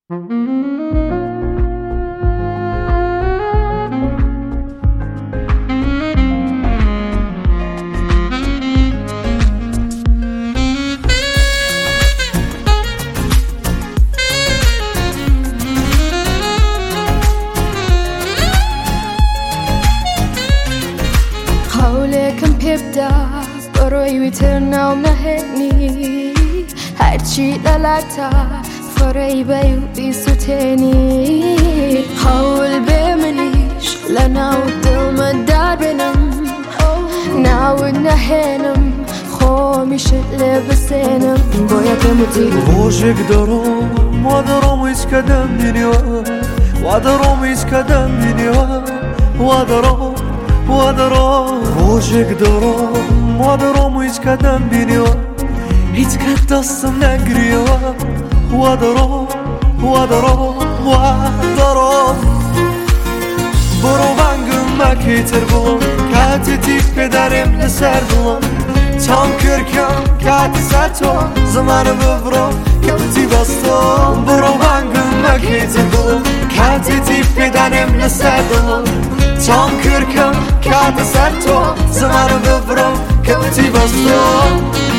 حولكم بيبدأ بروي ويترنا ومنهني هرچی دلتا فرای بیودی ستنی حول بملیش لناود دل من دار بنم ناود نهنم خومیش لبسنم باید بموتی روزك دروم ودروم يتكدم بنيوه ودروم يتكدم بنيوه ودروم روزك دروم ودروم يتكدم بنيوه يتكدسم نقريوه ودروم برو بانگم مکیتر بلم کاتی تیف بدارم لسر بلم تام کرکم کاتی سرتو زمان ببرم کبتی بستم برو بانگم مکیتر بلم کاتی تیف بدارم لسر بلم تام کرکم کاتی سرتو زمان ببرم کبتی بستم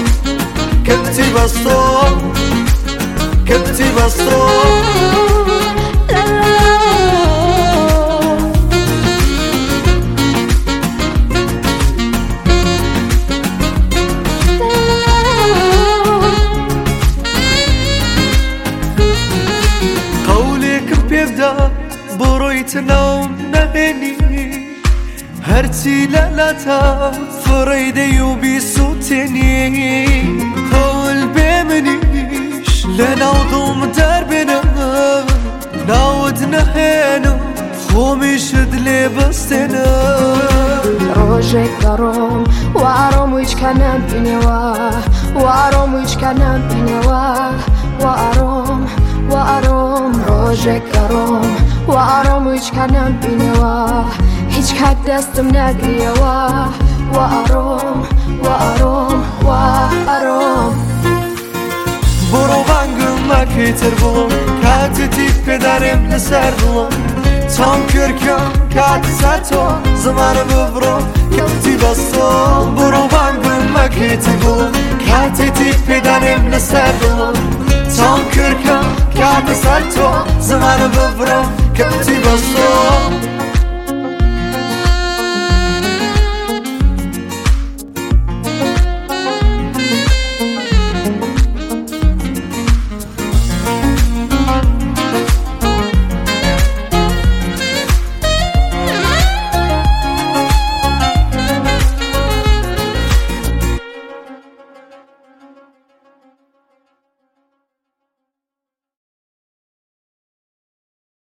قولك بيبدأ برويت نوم نهني هرتي لالتا فريدي وبيسوتني قول بمنيش لنوضم دربنا ناود نهينا خوميش دلي بستنا روزك دروم وارم ويش كنم بنوا وارم ويش كنم بنوا وارم روزك دروم وارم ويش كنم بنوا هیچ کات دستم نگریوا وارم برو بانگم مکیتر بلم کاتی تیف بدارم لسر بلم تام کرکم کاتی سرتو زمان ببرم کبتی بستم برو بانگم مکیتر بلم کاتی تیف بدارم لسر بلم تام کرکم کاتی سرتو زمان ببرم کبتی بستم